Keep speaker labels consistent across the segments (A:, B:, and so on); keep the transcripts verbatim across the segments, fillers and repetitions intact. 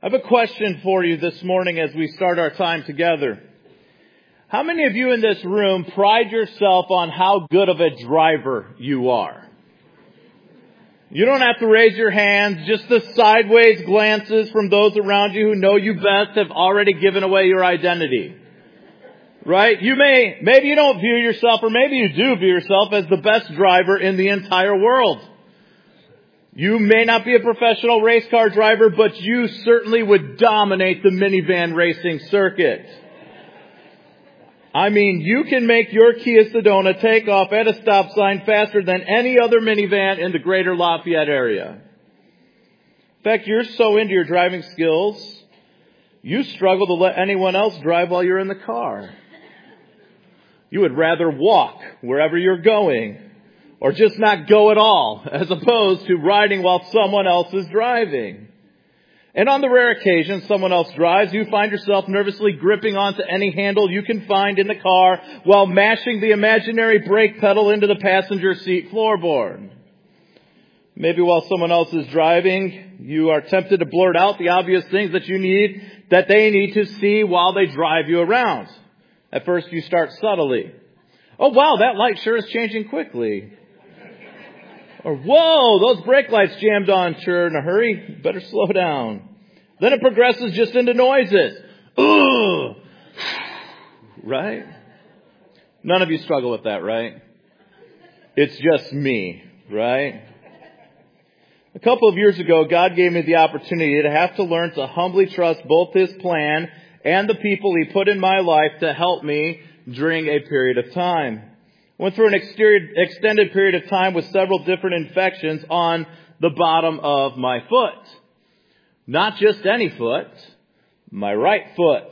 A: I have a question for you this morning as we start our time together. How many of you in this room pride yourself on how good of a driver you are? You don't have to raise your hands. Just the sideways glances from those around you who know you best have already given away your identity. Right? You may, maybe you don't view yourself, or maybe you do view yourself as the best driver in the entire world. You may not be a professional race car driver, but you certainly would dominate the minivan racing circuit. I mean, you can make your Kia Sedona take off at a stop sign faster than any other minivan in the greater Lafayette area. In fact, you're so into your driving skills, you struggle to let anyone else drive while you're in the car. You would rather walk wherever you're going, or just not go at all, as opposed to riding while someone else is driving. And on the rare occasion someone else drives, you find yourself nervously gripping onto any handle you can find in the car while mashing the imaginary brake pedal into the passenger seat floorboard. Maybe while someone else is driving, you are tempted to blurt out the obvious things that you need, that they need to see while they drive you around. At first you start subtly. Oh wow, that light sure is changing quickly. Or, whoa, those brake lights jammed on sure in a hurry. Better slow down. Then it progresses just into noises. Ugh. Right? None of you struggle with that, right? It's just me, right? A couple of years ago, God gave me the opportunity to have to learn to humbly trust both His plan and the people He put in my life to help me during a period of time. Went through an extended period of time with several different infections on the bottom of my foot. Not just any foot, my right foot,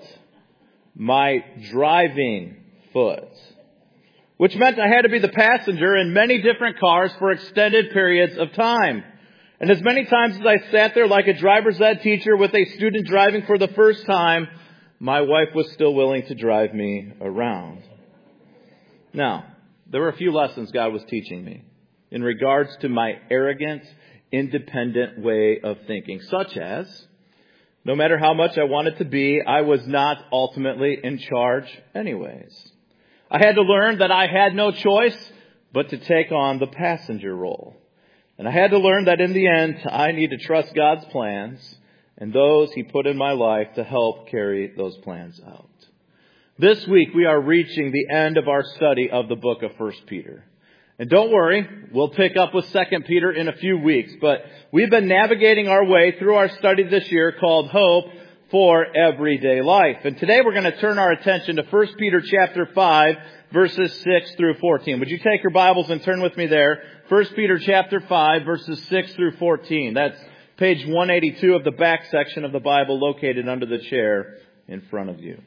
A: my driving foot. Which meant I had to be the passenger in many different cars for extended periods of time. And as many times as I sat there like a driver's ed teacher with a student driving for the first time, my wife was still willing to drive me around. Now, there were a few lessons God was teaching me in regards to my arrogant, independent way of thinking, such as, no matter how much I wanted to be, I was not ultimately in charge anyways. I had to learn that I had no choice but to take on the passenger role. And I had to learn that in the end, I need to trust God's plans and those He put in my life to help carry those plans out. This week we are reaching the end of our study of the book of First Peter. And don't worry, we'll pick up with Second Peter in a few weeks. But we've been navigating our way through our study this year called Hope for Everyday Life. And today we're going to turn our attention to First Peter chapter five, verses six through fourteen. Would you take your Bibles and turn with me there? First Peter chapter five, verses six through fourteen. That's page one eighty-two of the back section of the Bible located under the chair in front of you.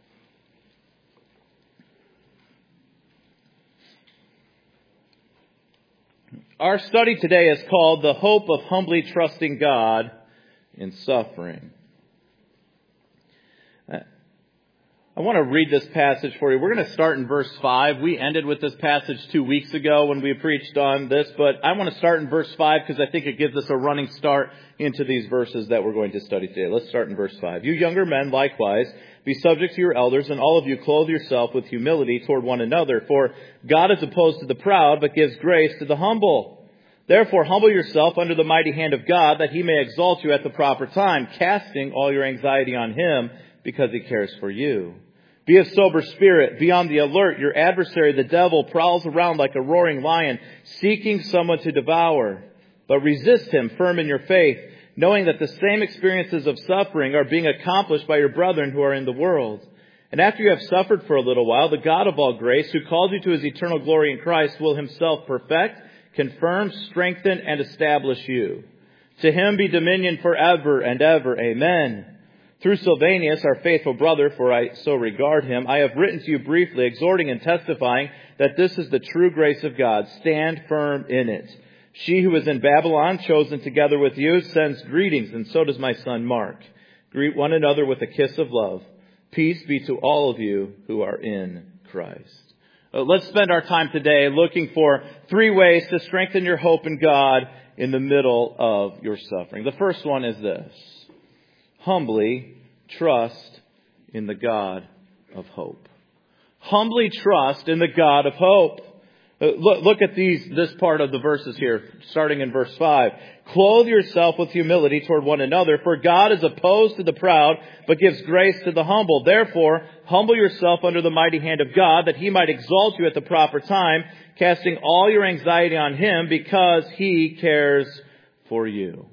A: Our study today is called The Hope of Humbly Trusting God in Suffering. I want to read this passage for you. We're going to start in verse five. We ended with this passage two weeks ago when we preached on this, but I want to start in verse five because I think it gives us a running start into these verses that we're going to study today. Let's start in verse five. You younger men, likewise, be subject to your elders, and all of you clothe yourself with humility toward one another. For God is opposed to the proud, but gives grace to the humble. Therefore, humble yourself under the mighty hand of God, that He may exalt you at the proper time, casting all your anxiety on Him, because He cares for you. Be of sober spirit. Be on the alert. Your adversary, the devil, prowls around like a roaring lion, seeking someone to devour. But resist him, firm in your faith, knowing that the same experiences of suffering are being accomplished by your brethren who are in the world. And after you have suffered for a little while, the God of all grace, who called you to His eternal glory in Christ, will Himself perfect, confirm, strengthen, and establish you. To Him be dominion forever and ever. Amen. Through Silvanus, our faithful brother, for I so regard him, I have written to you briefly, exhorting and testifying that this is the true grace of God. Stand firm in it. She who is in Babylon, chosen together with you, sends greetings, and so does my son Mark. Greet one another with a kiss of love. Peace be to all of you who are in Christ. Uh, let's spend our time today looking for three ways to strengthen your hope in God in the middle of your suffering. The first one is this. humbly trust in the God of hope. Humbly trust in the God of hope. Look, look at these, this part of the verses here, starting in verse five. Clothe yourself with humility toward one another, for God is opposed to the proud, but gives grace to the humble. Therefore, humble yourself under the mighty hand of God, that He might exalt you at the proper time, casting all your anxiety on Him, because He cares for you.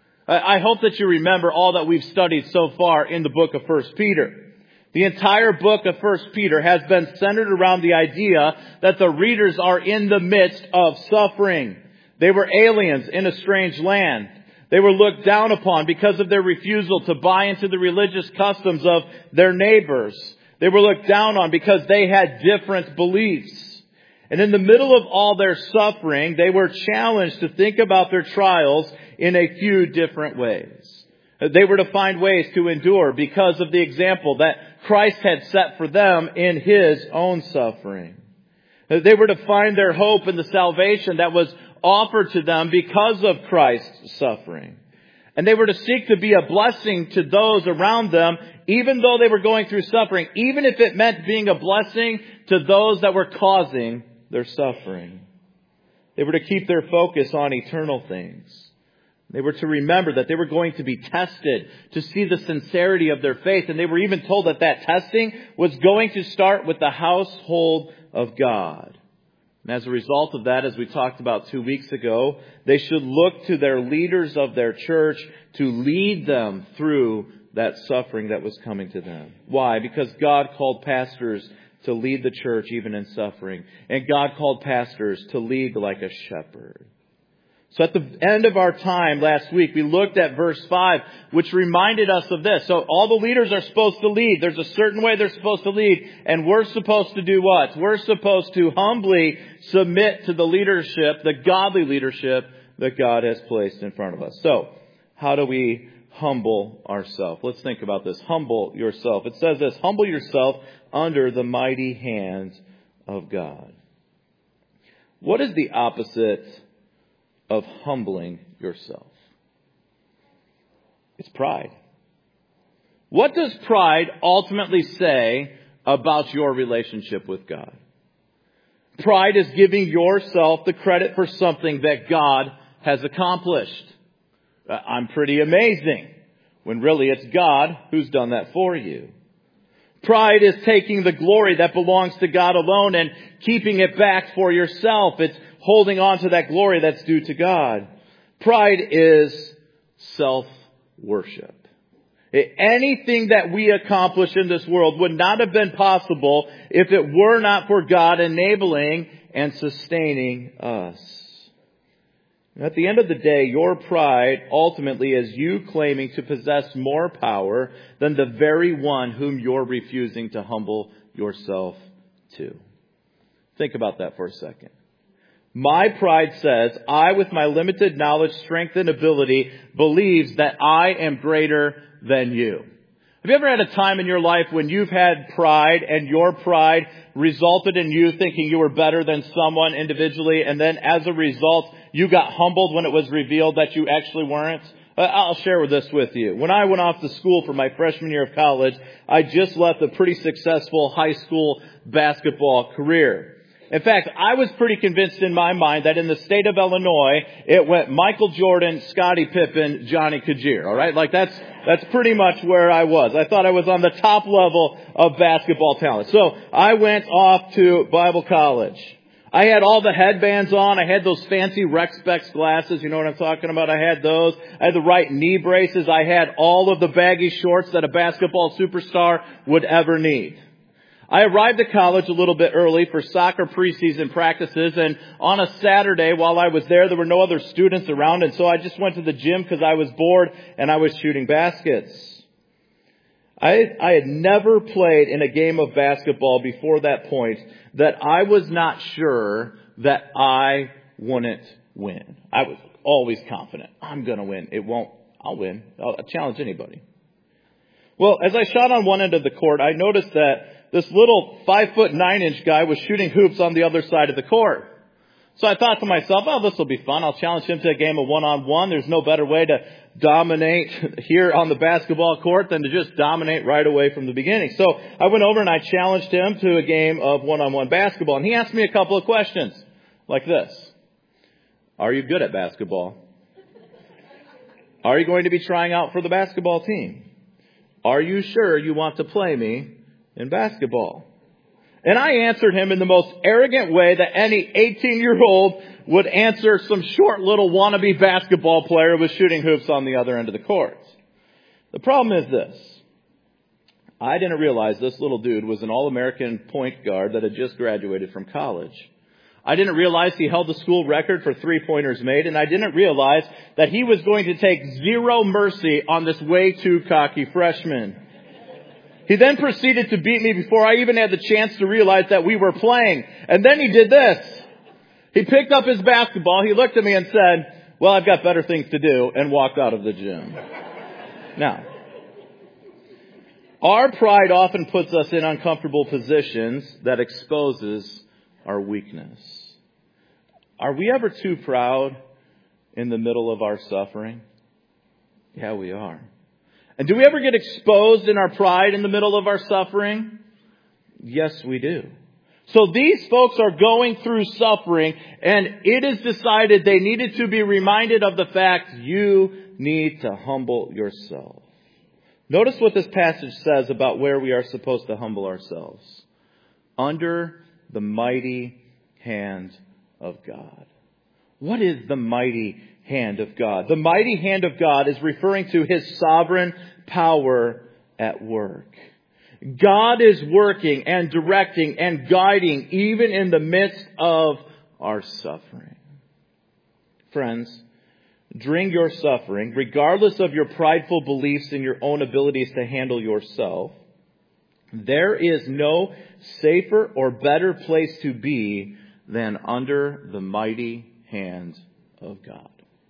A: I hope that you remember all that we've studied so far in the book of First Peter. The entire book of First Peter has been centered around the idea that the readers are in the midst of suffering. They were aliens in a strange land. They were looked down upon because of their refusal to buy into the religious customs of their neighbors. They were looked down on because they had different beliefs. And in the middle of all their suffering, they were challenged to think about their trials in a few different ways. They were to find ways to endure because of the example that Christ had set for them in His own suffering. They were to find their hope in the salvation that was offered to them because of Christ's suffering. And they were to seek to be a blessing to those around them, even though they were going through suffering, even if it meant being a blessing to those that were causing their suffering. They were to keep their focus on eternal things. They were to remember that they were going to be tested to see the sincerity of their faith. And they were even told that that testing was going to start with the household of God. And as a result of that, as we talked about two weeks ago, they should look to their leaders of their church to lead them through that suffering that was coming to them. Why? Because God called pastors to lead the church even in suffering. And God called pastors to lead like a shepherd. So at the end of our time last week, we looked at verse five, which reminded us of this. So all the leaders are supposed to lead. There's a certain way they're supposed to lead. And we're supposed to do what? We're supposed to humbly submit to the leadership, the godly leadership that God has placed in front of us. So how do we humble ourselves? Let's think about this. Humble yourself. It says this, humble yourself under the mighty hand of God. What is the opposite of humbling yourself? It's pride. What does pride ultimately say about your relationship with God? Pride is giving yourself the credit for something that God has accomplished. I'm pretty amazing, when really it's God who's done that for you. Pride is taking the glory that belongs to God alone and keeping it back for yourself. It's holding on to that glory that's due to God. Pride is self-worship. Anything that we accomplish in this world would not have been possible if it were not for God enabling and sustaining us. And at the end of the day, your pride ultimately is you claiming to possess more power than the very one whom you're refusing to humble yourself to. Think about that for a second. My pride says, I, with my limited knowledge, strength, and ability, believes that I am greater than you. Have you ever had a time in your life when you've had pride and your pride resulted in you thinking you were better than someone individually, and then as a result, you got humbled when it was revealed that you actually weren't? I'll share this with you. When I went off to school for my freshman year of college, I just left a pretty successful high school basketball career. In fact, I was pretty convinced in my mind that in the state of Illinois, it went Michael Jordan, Scottie Pippen, Johnny Kajir. All right, like that's that's pretty much where I was. I thought I was on the top level of basketball talent. So I went off to Bible college. I had all the headbands on. I had those fancy Rec Specs glasses. You know what I'm talking about? I had those. I had the right knee braces. I had all of the baggy shorts that a basketball superstar would ever need. I arrived at college a little bit early for soccer preseason practices, and on a Saturday while I was there, there were no other students around, and so I just went to the gym because I was bored and I was shooting baskets. I, I had never played in a game of basketball before that point that I was not sure that I wouldn't win. I was always confident. I'm going to win. It won't. I'll win. I'll challenge anybody. Well, as I shot on one end of the court, I noticed that this little five foot nine inch guy was shooting hoops on the other side of the court. So I thought to myself, oh, this will be fun. I'll challenge him to a game of one on one. There's no better way to dominate here on the basketball court than to just dominate right away from the beginning. So I went over and I challenged him to a game of one-on-one basketball. And he asked me a couple of questions like this. Are you good at basketball? Are you going to be trying out for the basketball team? Are you sure you want to play me in basketball? And I answered him in the most arrogant way that any eighteen-year-old would answer some short little wannabe basketball player with shooting hoops on the other end of the court. The problem is this. I didn't realize this little dude was an All-American point guard that had just graduated from college. I didn't realize he held the school record for three-pointers made, and I didn't realize that he was going to take zero mercy on this way too cocky freshman. He then proceeded to beat me before I even had the chance to realize that we were playing. And then he did this. He picked up his basketball, he looked at me and said, well, I've got better things to do, and walked out of the gym. Now, our pride often puts us in uncomfortable positions that exposes our weakness. Are we ever too proud in the middle of our suffering? Yeah, we are. And do we ever get exposed in our pride in the middle of our suffering? Yes, we do. So these folks are going through suffering, and it is decided they needed to be reminded of the fact you need to humble yourself. Notice what this passage says about where we are supposed to humble ourselves. Under the mighty hand of God. What is the mighty hand of God? The mighty hand of God is referring to His sovereign power at work. God is working and directing and guiding even in the midst of our suffering. Friends, during your suffering, regardless of your prideful beliefs in your own abilities to handle yourself, there is no safer or better place to be than under the mighty hand of God.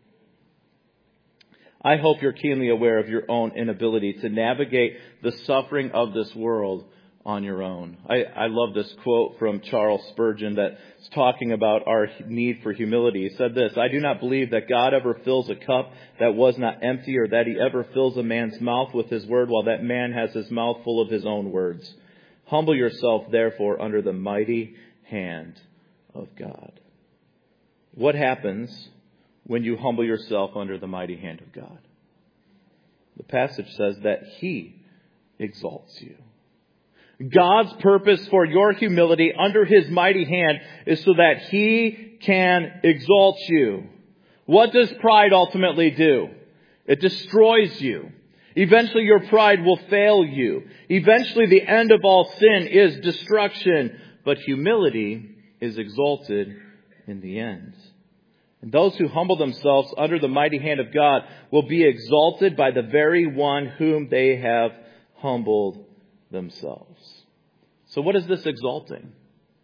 A: I hope you're keenly aware of your own inability to navigate the suffering of this world on your own. I, I love this quote from Charles Spurgeon that's talking about our need for humility. He said this, I do not believe that God ever fills a cup that was not empty, or that He ever fills a man's mouth with His word while that man has his mouth full of his own words. Humble yourself, therefore, under the mighty hand of God. What happens when you humble yourself under the mighty hand of God? The passage says that He exalts you. God's purpose for your humility under His mighty hand is so that He can exalt you. What does pride ultimately do? It destroys you. Eventually your pride will fail you. Eventually the end of all sin is destruction. But humility is exalted in the end. And those who humble themselves under the mighty hand of God will be exalted by the very one whom they have humbled themselves. So what is this exalting?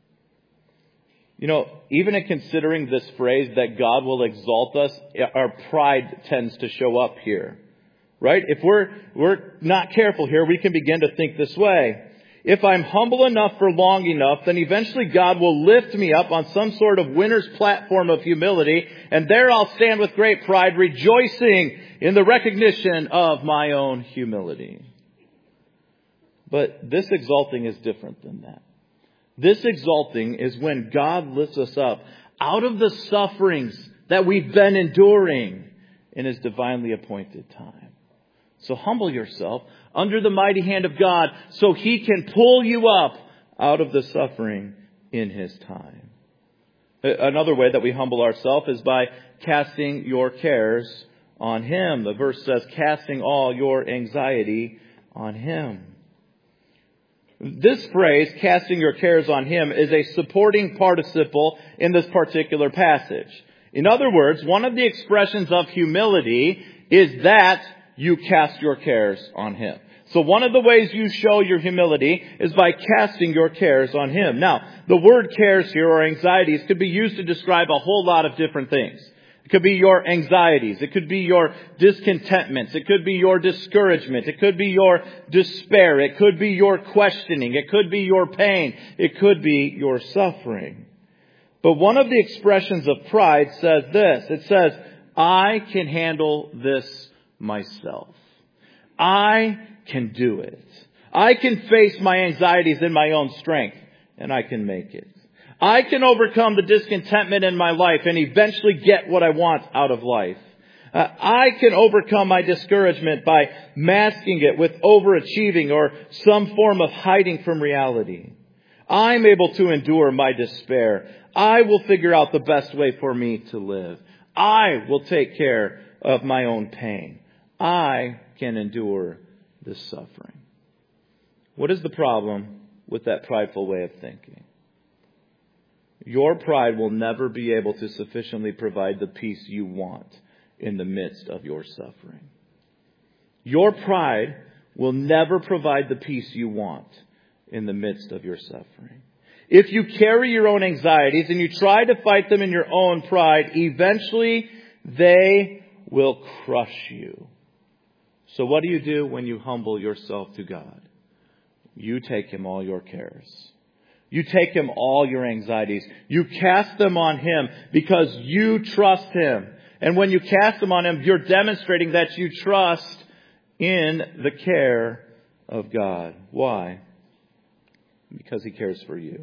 A: You know, even in considering this phrase that God will exalt us, our pride tends to show up here. Right? If we're, we're not careful here, we can begin to think this way. If I'm humble enough for long enough, then eventually God will lift me up on some sort of winner's platform of humility, and there I'll stand with great pride, rejoicing in the recognition of my own humility. But this exalting is different than that. This exalting is when God lifts us up out of the sufferings that we've been enduring in His divinely appointed time. So humble yourself under the mighty hand of God so He can pull you up out of the suffering in His time. Another way that we humble ourselves is by casting your cares on Him. The verse says, casting all your anxiety on Him. This phrase, casting your cares on Him, is a supporting participle in this particular passage. In other words, one of the expressions of humility is that you cast your cares on Him. So one of the ways you show your humility is by casting your cares on Him. Now, the word cares here, or anxieties, could be used to describe a whole lot of different things. It could be your anxieties. It could be your discontentments. It could be your discouragement. It could be your despair. It could be your questioning. It could be your pain. It could be your suffering. But one of the expressions of pride says this. It says, I can handle this myself. I can do it. I can face my anxieties in my own strength, and I can make it. I can overcome the discontentment in my life and eventually get what I want out of life. Uh, I can overcome my discouragement by masking it with overachieving or some form of hiding from reality. I'm able to endure my despair. I will figure out the best way for me to live. I will take care of my own pain. I can endure this suffering. What is the problem with that prideful way of thinking? Your pride will never be able to sufficiently provide the peace you want in the midst of your suffering. Your pride will never provide the peace you want in the midst of your suffering. If you carry your own anxieties and you try to fight them in your own pride, eventually they will crush you. So what do you do when you humble yourself to God? You take Him all your cares. You take Him all your anxieties. You cast them on Him because you trust Him. And when you cast them on Him, you're demonstrating that you trust in the care of God. Why? Because He cares for you.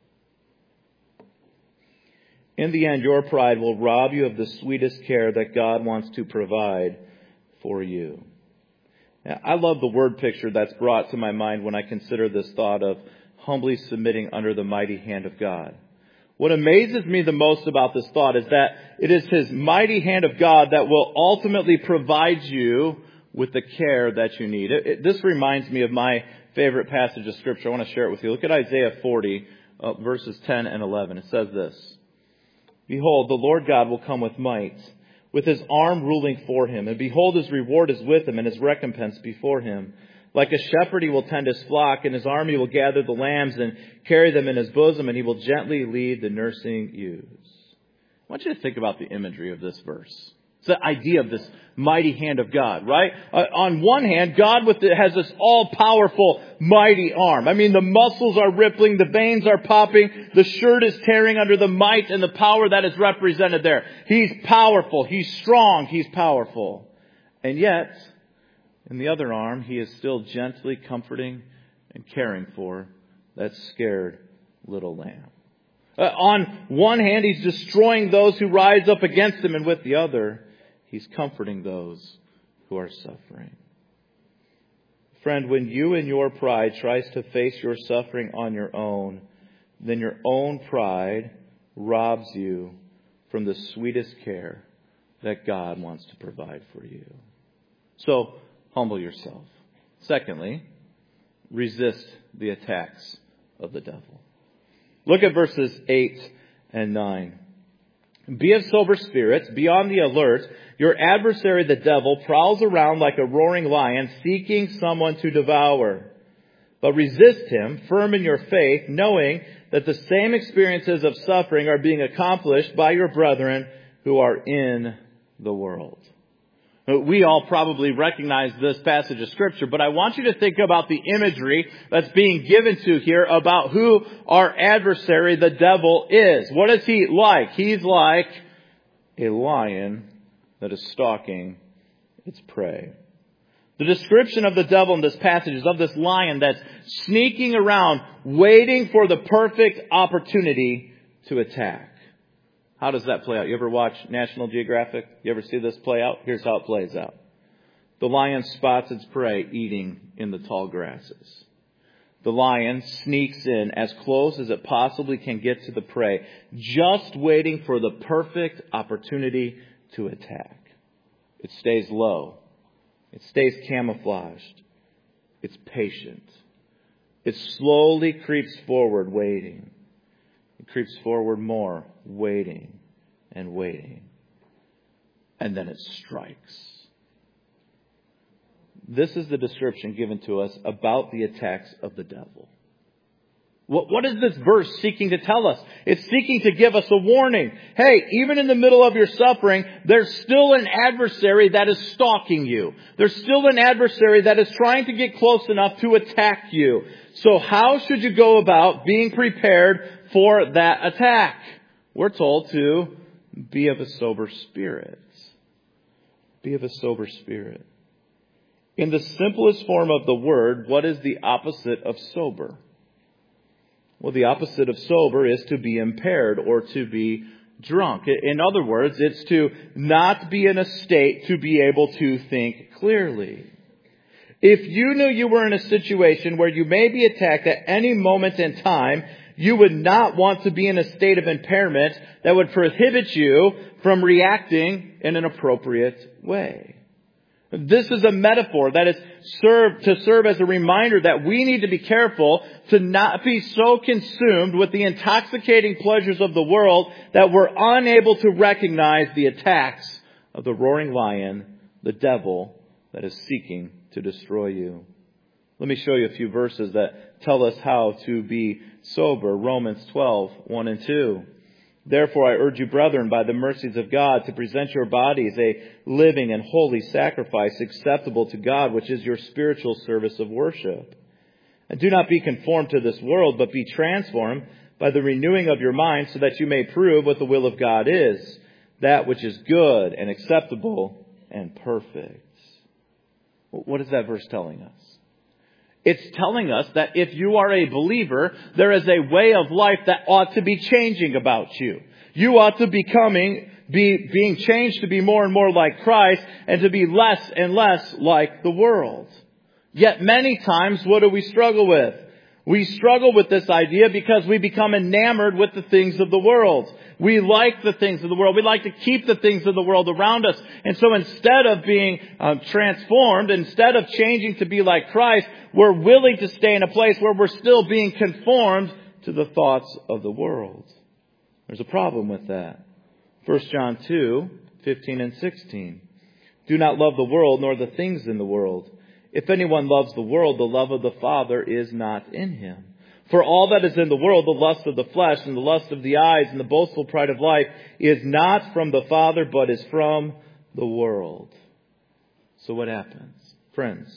A: In the end, your pride will rob you of the sweetest care that God wants to provide for you. Now, I love the word picture that's brought to my mind when I consider this thought of humbly submitting under the mighty hand of God. What amazes me the most about this thought is that it is His mighty hand of God that will ultimately provide you with the care that you need. It, it, this reminds me of my favorite passage of Scripture. I want to share it with you. Look at Isaiah forty, uh, verses ten and eleven. It says this: Behold, the Lord God will come with might, with His arm ruling for Him. And behold, His reward is with Him, and His recompense before Him. Like a shepherd, He will tend His flock, and His arm He will gather the lambs and carry them in His bosom, and He will gently lead the nursing ewes. I want you to think about the imagery of this verse. It's the idea of this mighty hand of God, right? Uh, on one hand, God with the, has this all-powerful, mighty arm. I mean, the muscles are rippling, the veins are popping, the shirt is tearing under the might and the power that is represented there. He's powerful, He's strong, He's powerful. And yet, in the other arm, He is still gently comforting and caring for that scared little lamb. Uh, on one hand, He's destroying those who rise up against Him, and with the other, He's comforting those who are suffering. Friend, when you in your pride tries to face your suffering on your own, then your own pride robs you from the sweetest care that God wants to provide for you. So, humble yourself. Secondly, resist the attacks of the devil. Look at verses eight and nine. Be of sober spirits, be on the alert. Your adversary, the devil, prowls around like a roaring lion, seeking someone to devour. But resist him, firm in your faith, knowing that the same experiences of suffering are being accomplished by your brethren who are in the world. We all probably recognize this passage of Scripture, but I want you to think about the imagery that's being given to here about who our adversary, the devil, is. What is he like? He's like a lion that is stalking its prey. The description of the devil in this passage is of this lion that's sneaking around, waiting for the perfect opportunity to attack. How does that play out? You ever watch National Geographic? You ever see this play out? Here's how it plays out. The lion spots its prey eating in the tall grasses. The lion sneaks in as close as it possibly can get to the prey, just waiting for the perfect opportunity to attack. It stays low. It stays camouflaged. It's patient. It slowly creeps forward, waiting. It creeps forward more, waiting and waiting. And then it strikes. This is the description given to us about the attacks of the devil. What, what is this verse seeking to tell us? It's seeking to give us a warning. Hey, even in the middle of your suffering, there's still an adversary that is stalking you. There's still an adversary that is trying to get close enough to attack you. So how should you go about being prepared for that attack? We're told to be of a sober spirit. Be of a sober spirit. In the simplest form of the word, what is the opposite of sober? Well, the opposite of sober is to be impaired or to be drunk. In other words, it's to not be in a state to be able to think clearly. If you knew you were in a situation where you may be attacked at any moment in time, you would not want to be in a state of impairment that would prohibit you from reacting in an appropriate way. This is a metaphor that is served to serve as a reminder that we need to be careful to not be so consumed with the intoxicating pleasures of the world that we're unable to recognize the attacks of the roaring lion, the devil, that is seeking to destroy you. Let me show you a few verses that tell us how to be sober. Romans twelve, one and two. Therefore, I urge you, brethren, by the mercies of God, to present your bodies a living and holy sacrifice acceptable to God, which is your spiritual service of worship. And do not be conformed to this world, but be transformed by the renewing of your mind, so that you may prove what the will of God is, that which is good and acceptable and perfect. What is that verse telling us? It's telling us that if you are a believer, there is a way of life that ought to be changing about you. You ought to be becoming, be being changed to be more and more like Christ and to be less and less like the world. Yet many times, what do we struggle with? We struggle with this idea because we become enamored with the things of the world. We like the things of the world. We like to keep the things of the world around us. And so instead of being um, transformed, instead of changing to be like Christ, we're willing to stay in a place where we're still being conformed to the thoughts of the world. There's a problem with that. First John two, fifteen and sixteen. Do not love the world nor the things in the world. If anyone loves the world, the love of the Father is not in him. For all that is in the world, the lust of the flesh and the lust of the eyes and the boastful pride of life, is not from the Father, but is from the world. So what happens? Friends,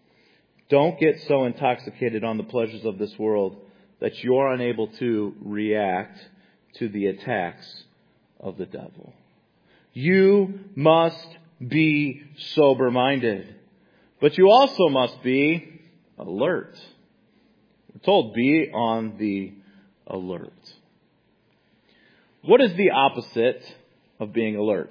A: don't get so intoxicated on the pleasures of this world that you're unable to react to the attacks of the devil. You must be sober-minded. But you also must be alert. We're told, be on the alert. What is the opposite of being alert?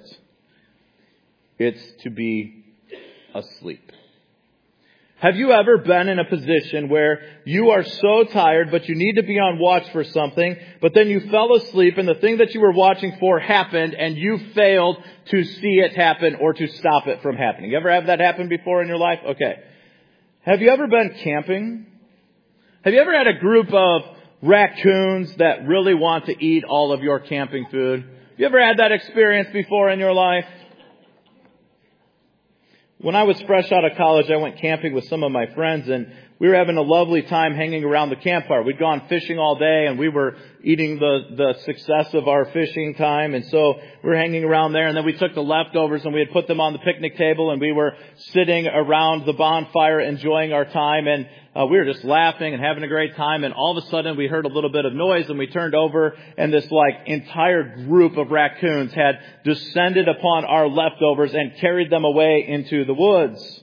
A: It's to be asleep. Have you ever been in a position where you are so tired, but you need to be on watch for something, but then you fell asleep and the thing that you were watching for happened and you failed to see it happen or to stop it from happening? You ever have that happen before in your life? Okay. Have you ever been camping? Have you ever had a group of raccoons that really want to eat all of your camping food? You ever had that experience before in your life? When I was fresh out of college, I went camping with some of my friends, and we were having a lovely time hanging around the campfire. We'd gone fishing all day, and we were eating the, the success of our fishing time. And so we were hanging around there, and then we took the leftovers, and we had put them on the picnic table, and we were sitting around the bonfire enjoying our time. And uh, we were just laughing and having a great time. And all of a sudden, we heard a little bit of noise, and we turned over, and this like entire group of raccoons had descended upon our leftovers and carried them away into the woods.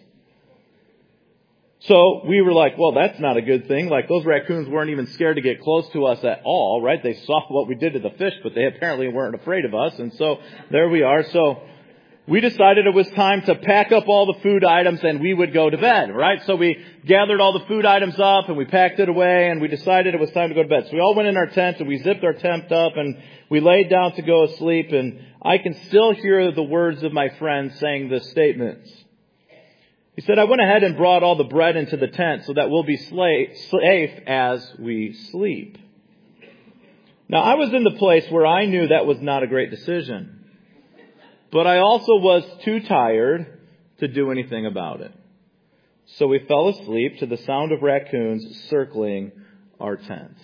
A: So we were like, well, that's not a good thing. Like, those raccoons weren't even scared to get close to us at all, right? They saw what we did to the fish, but they apparently weren't afraid of us. And so there we are. So we decided it was time to pack up all the food items and we would go to bed, right? So we gathered all the food items up and we packed it away and we decided it was time to go to bed. So we all went in our tent and we zipped our tent up and we laid down to go to sleep. And I can still hear the words of my friend saying this statement. He said, I went ahead and brought all the bread into the tent so that we'll be safe as we sleep. Now, I was in the place where I knew that was not a great decision. But I also was too tired to do anything about it. So we fell asleep to the sound of raccoons circling our tent.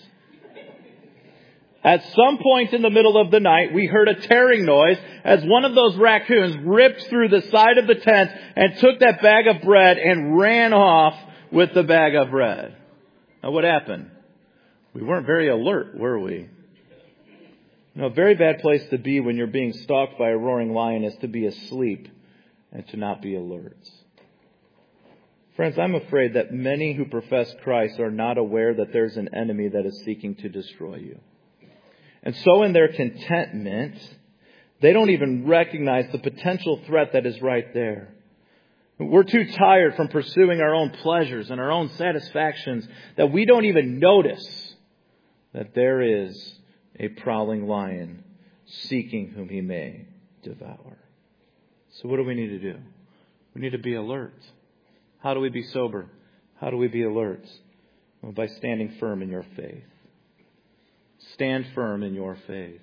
A: At some point in the middle of the night, we heard a tearing noise as one of those raccoons ripped through the side of the tent and took that bag of bread and ran off with the bag of bread. Now, what happened? We weren't very alert, were we? You know, a very bad place to be when you're being stalked by a roaring lion is to be asleep and to not be alert. Friends, I'm afraid that many who profess Christ are not aware that there's an enemy that is seeking to destroy you. And so in their contentment, they don't even recognize the potential threat that is right there. We're too tired from pursuing our own pleasures and our own satisfactions that we don't even notice that there is a prowling lion seeking whom he may devour. So what do we need to do? We need to be alert. How do we be sober? How do we be alert? Well, by standing firm in your faith. Stand firm in your faith.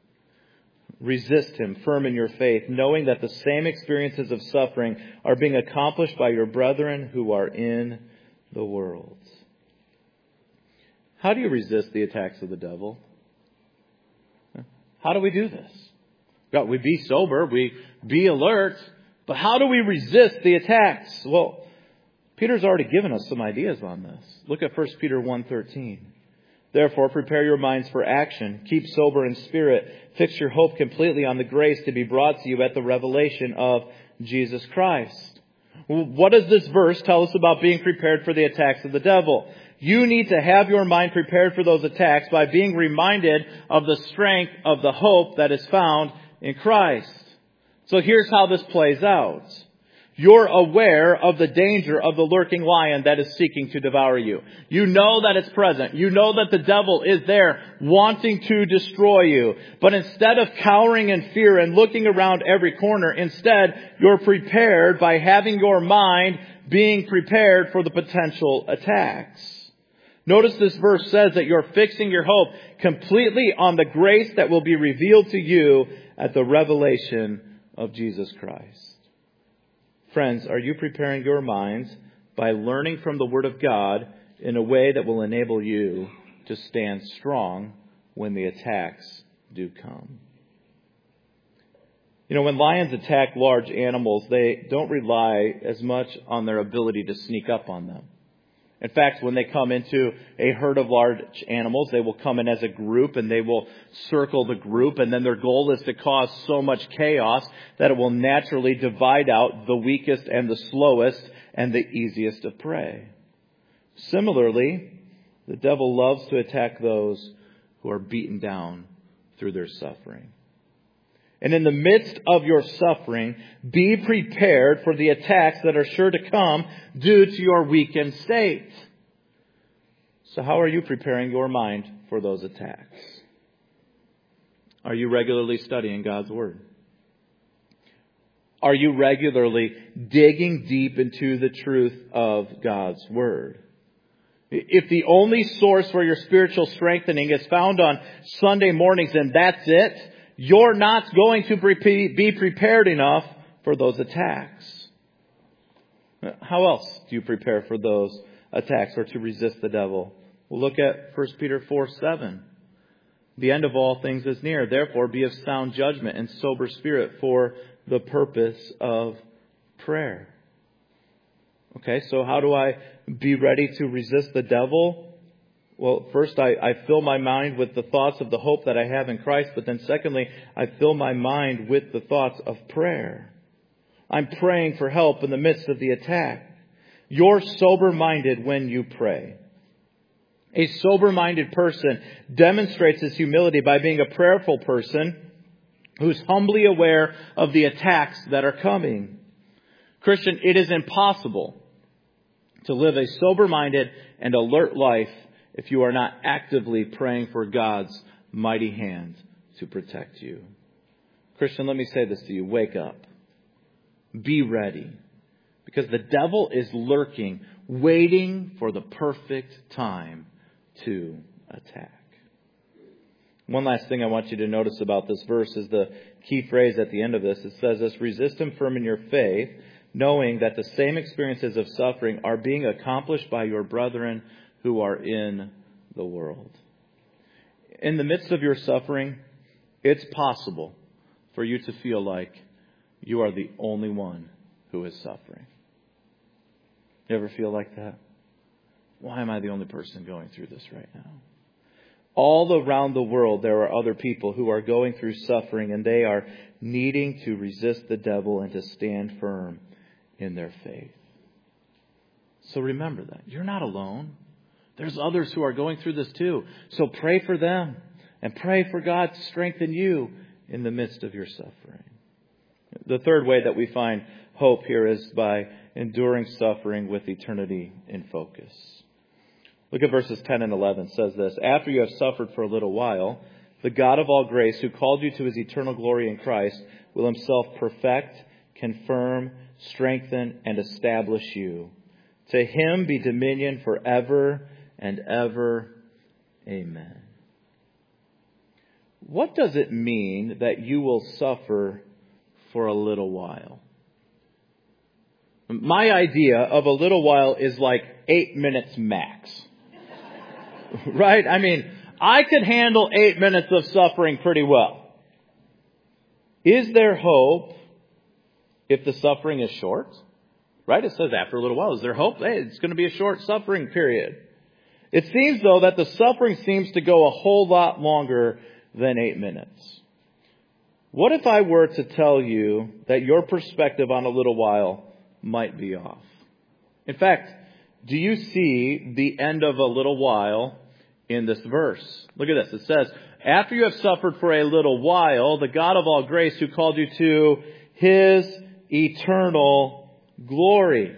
A: Resist him, firm in your faith, knowing that the same experiences of suffering are being accomplished by your brethren who are in the world. How do you resist the attacks of the devil? How do we do this? God, we be sober, we be alert, but how do we resist the attacks? Well, Peter's already given us some ideas on this. Look at First Peter one thirteen. Therefore, prepare your minds for action. Keep sober in spirit. Fix your hope completely on the grace to be brought to you at the revelation of Jesus Christ. What does this verse tell us about being prepared for the attacks of the devil? You need to have your mind prepared for those attacks by being reminded of the strength of the hope that is found in Christ. So here's how this plays out. You're aware of the danger of the lurking lion that is seeking to devour you. You know that it's present. You know that the devil is there wanting to destroy you. But instead of cowering in fear and looking around every corner, instead you're prepared by having your mind being prepared for the potential attacks. Notice this verse says that you're fixing your hope completely on the grace that will be revealed to you at the revelation of Jesus Christ. Friends, are you preparing your minds by learning from the Word of God in a way that will enable you to stand strong when the attacks do come? You know, when lions attack large animals, they don't rely as much on their ability to sneak up on them. In fact, when they come into a herd of large animals, they will come in as a group and they will circle the group. And then their goal is to cause so much chaos that it will naturally divide out the weakest and the slowest and the easiest of prey. Similarly, the devil loves to attack those who are beaten down through their suffering. And in the midst of your suffering, be prepared for the attacks that are sure to come due to your weakened state. So how are you preparing your mind for those attacks? Are you regularly studying God's Word? Are you regularly digging deep into the truth of God's Word? If the only source for your spiritual strengthening is found on Sunday mornings and that's it, you're not going to be prepared enough for those attacks. How else do you prepare for those attacks or to resist the devil? We'll look at First Peter four seven. The end of all things is near. Therefore, be of sound judgment and sober spirit for the purpose of prayer. Okay, so how do I be ready to resist the devil? Well, first, I, I fill my mind with the thoughts of the hope that I have in Christ. But then secondly, I fill my mind with the thoughts of prayer. I'm praying for help in the midst of the attack. You're sober-minded when you pray. A sober-minded person demonstrates his humility by being a prayerful person who's humbly aware of the attacks that are coming. Christian, it is impossible to live a sober-minded and alert life if you are not actively praying for God's mighty hand to protect you. Christian, let me say this to you. Wake up. Be ready. Because the devil is lurking, waiting for the perfect time to attack. One last thing I want you to notice about this verse is the key phrase at the end of this. It says this, resist him firm in your faith, knowing that the same experiences of suffering are being accomplished by your brethren who are in the world. In the midst of your suffering, it's possible for you to feel like you are the only one who is suffering. You ever feel like that? Why am I the only person going through this right now? All around the world, there are other people who are going through suffering, and they are needing to resist the devil and to stand firm in their faith. So remember that. You're not alone. There's others who are going through this too. So pray for them and pray for God to strengthen you in the midst of your suffering. The third way that we find hope here is by enduring suffering with eternity in focus. Look at verses ten and eleven. It says this: after you have suffered for a little while, the God of all grace, who called you to his eternal glory in Christ, will himself perfect, confirm, strengthen, and establish you. To him be dominion forever and ever. Amen. What does it mean that you will suffer for a little while? My idea of a little while is like eight minutes max. Right? I mean, I could handle eight minutes of suffering pretty well. Is there hope if the suffering is short? Right? It says after a little while. Is there hope? Hey, it's going to be a short suffering period. It seems, though, that the suffering seems to go a whole lot longer than eight minutes. What if I were to tell you that your perspective on a little while might be off? In fact, do you see the end of a little while in this verse? Look at this. It says, after you have suffered for a little while, the God of all grace, who called you to his eternal glory.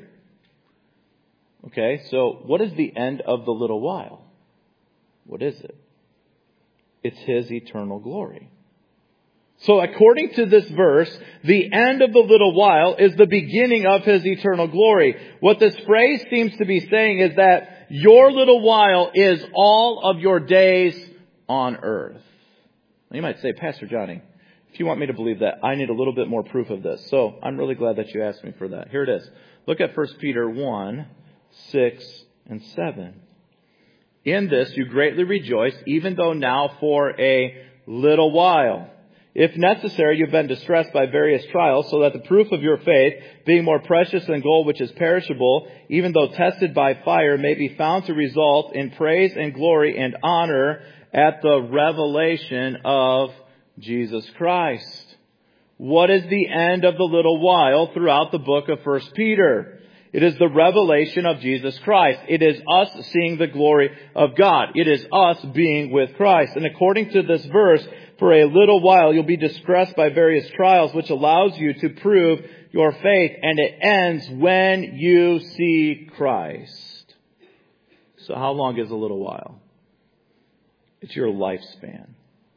A: Okay, so what is the end of the little while? What is it? It's his eternal glory. So according to this verse, the end of the little while is the beginning of his eternal glory. What this phrase seems to be saying is that your little while is all of your days on earth. Now you might say, Pastor Johnny, if you want me to believe that, I need a little bit more proof of this. So I'm really glad that you asked me for that. Here it is. Look at First Peter one, six, and seven. In this you greatly rejoice, even though now for a little while, if necessary, you've been distressed by various trials, so that the proof of your faith, being more precious than gold which is perishable, even though tested by fire, may be found to result in praise and glory and honor at the revelation of Jesus Christ. What is the end of the little while throughout the book of First Peter? It is the revelation of Jesus Christ. It is us seeing the glory of God. It is us being with Christ. And according to this verse, for a little while you'll be distressed by various trials, which allows you to prove your faith. And it ends when you see Christ. So how long is a little while? It's your lifespan.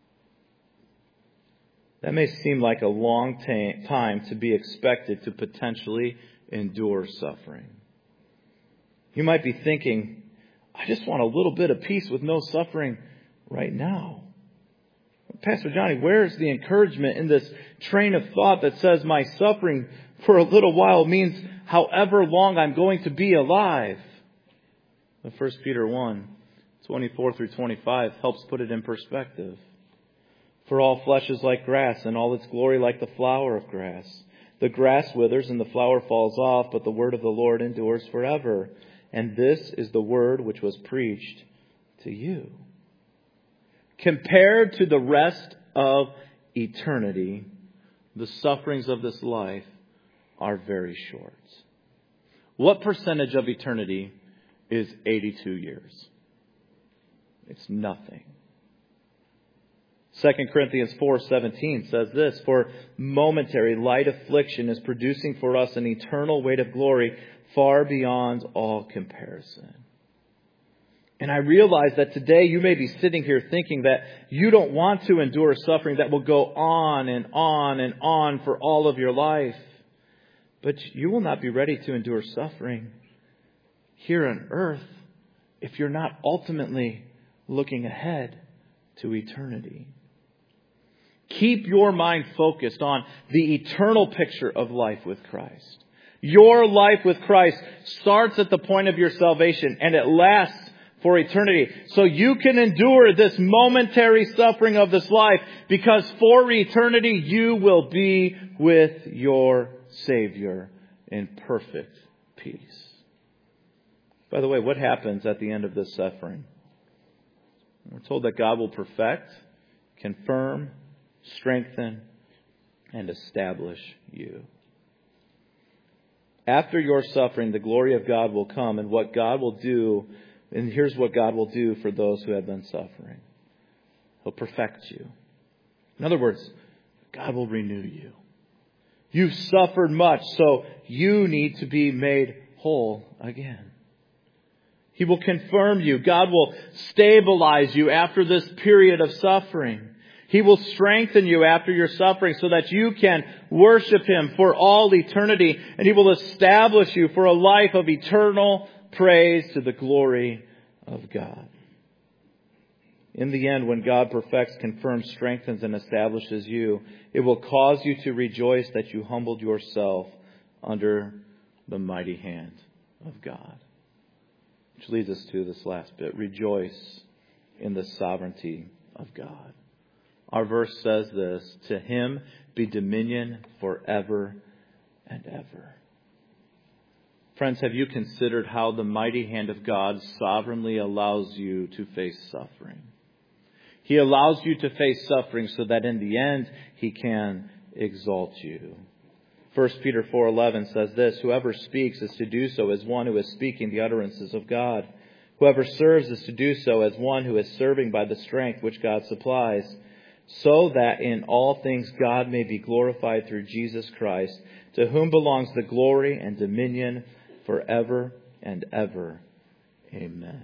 A: That may seem like a long t- time to be expected to potentially endure suffering. You might be thinking, I just want a little bit of peace with no suffering right now. Pastor Johnny, where is the encouragement in this train of thought that says my suffering for a little while means however long I'm going to be alive? But First Peter one, twenty-four through twenty-five helps put it in perspective. For all flesh is like grass, and all its glory like the flower of grass. The grass withers and the flower falls off, but the word of the Lord endures forever. And this is the word which was preached to you. Compared to the rest of eternity, the sufferings of this life are very short. What percentage of eternity is eighty-two years? It's nothing. Second Corinthians four seventeen says this, for momentary light affliction is producing for us an eternal weight of glory far beyond all comparison. And I realize that today you may be sitting here thinking that you don't want to endure suffering that will go on and on and on for all of your life. But you will not be ready to endure suffering here on earth if you're not ultimately looking ahead to eternity. Keep your mind focused on the eternal picture of life with Christ. Your life with Christ starts at the point of your salvation and it lasts for eternity. So you can endure this momentary suffering of this life because for eternity you will be with your Savior in perfect peace. By the way, what happens at the end of this suffering? We're told that God will perfect, confirm, strengthen, and establish you. After your suffering, the glory of God will come, and what God will do, and here's what God will do for those who have been suffering. He'll perfect you. In other words, God will renew you. You've suffered much, so you need to be made whole again. He will confirm you. God will stabilize you after this period of suffering. He will strengthen you after your suffering so that you can worship Him for all eternity. And He will establish you for a life of eternal praise to the glory of God. In the end, when God perfects, confirms, strengthens, and establishes you, it will cause you to rejoice that you humbled yourself under the mighty hand of God. Which leads us to this last bit. Rejoice in the sovereignty of God. Our verse says this, to Him be dominion forever and ever. Friends, have you considered how the mighty hand of God sovereignly allows you to face suffering? He allows you to face suffering so that in the end He can exalt you. First Peter four eleven says this, whoever speaks is to do so as one who is speaking the utterances of God. Whoever serves is to do so as one who is serving by the strength which God supplies, so that in all things God may be glorified through Jesus Christ, to whom belongs the glory and dominion forever and ever. Amen.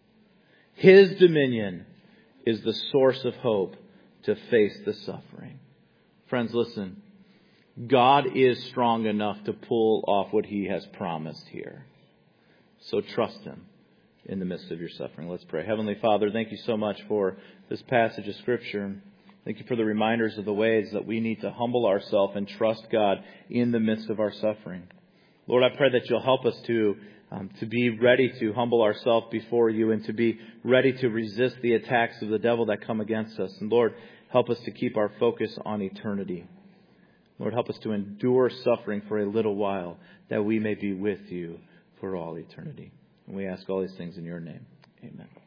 A: His dominion is the source of hope to face the suffering. Friends, listen. God is strong enough to pull off what He has promised here. So trust Him in the midst of your suffering. Let's pray. Heavenly Father, thank you so much for this passage of Scripture. Thank you for the reminders of the ways that we need to humble ourselves and trust God in the midst of our suffering. Lord, I pray that you'll help us to um, to be ready to humble ourselves before you and to be ready to resist the attacks of the devil that come against us. And Lord, help us to keep our focus on eternity. Lord, help us to endure suffering for a little while that we may be with you for all eternity. And we ask all these things in your name. Amen.